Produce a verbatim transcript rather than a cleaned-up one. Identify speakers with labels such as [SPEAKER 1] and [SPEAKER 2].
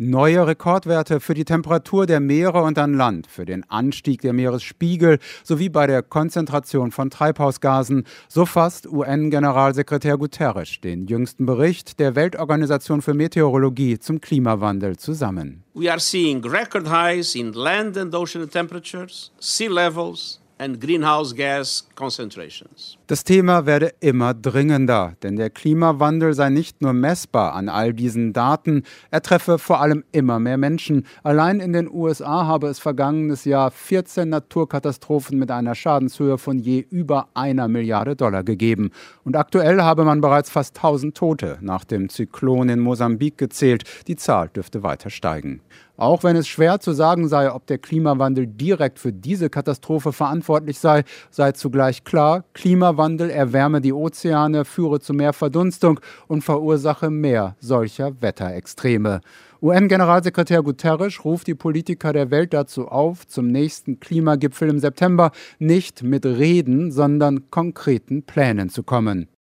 [SPEAKER 1] Neue Rekordwerte für die Temperatur der Meere und an Land, für den Anstieg der Meeresspiegel sowie bei der Konzentration von Treibhausgasen. So fasst U N-Generalsekretär Guterres den jüngsten Bericht der Weltorganisation für Meteorologie zum Klimawandel zusammen.
[SPEAKER 2] We are seeing record highs in land and ocean temperatures, sea levels and greenhouse gas concentrations.
[SPEAKER 1] Das Thema werde immer dringender, denn der Klimawandel sei nicht nur messbar an all diesen Daten, er treffe vor allem immer mehr Menschen. Allein in den U S A habe es vergangenes Jahr vierzehn Naturkatastrophen mit einer Schadenshöhe von je über einer Milliarde Dollar gegeben. Und aktuell habe man bereits fast tausend Tote nach dem Zyklon in Mosambik gezählt. Die Zahl dürfte weiter steigen. Auch wenn es schwer zu sagen sei, ob der Klimawandel direkt für diese Katastrophe verantwortlich sei, sei zugleich klar, Klimawandel erwärme die Ozeane, führe zu mehr Verdunstung und verursache mehr solcher Wetterextreme. U N-Generalsekretär Guterres ruft die Politiker der Welt dazu auf, zum nächsten Klimagipfel im September nicht mit Reden, sondern konkreten Plänen zu kommen.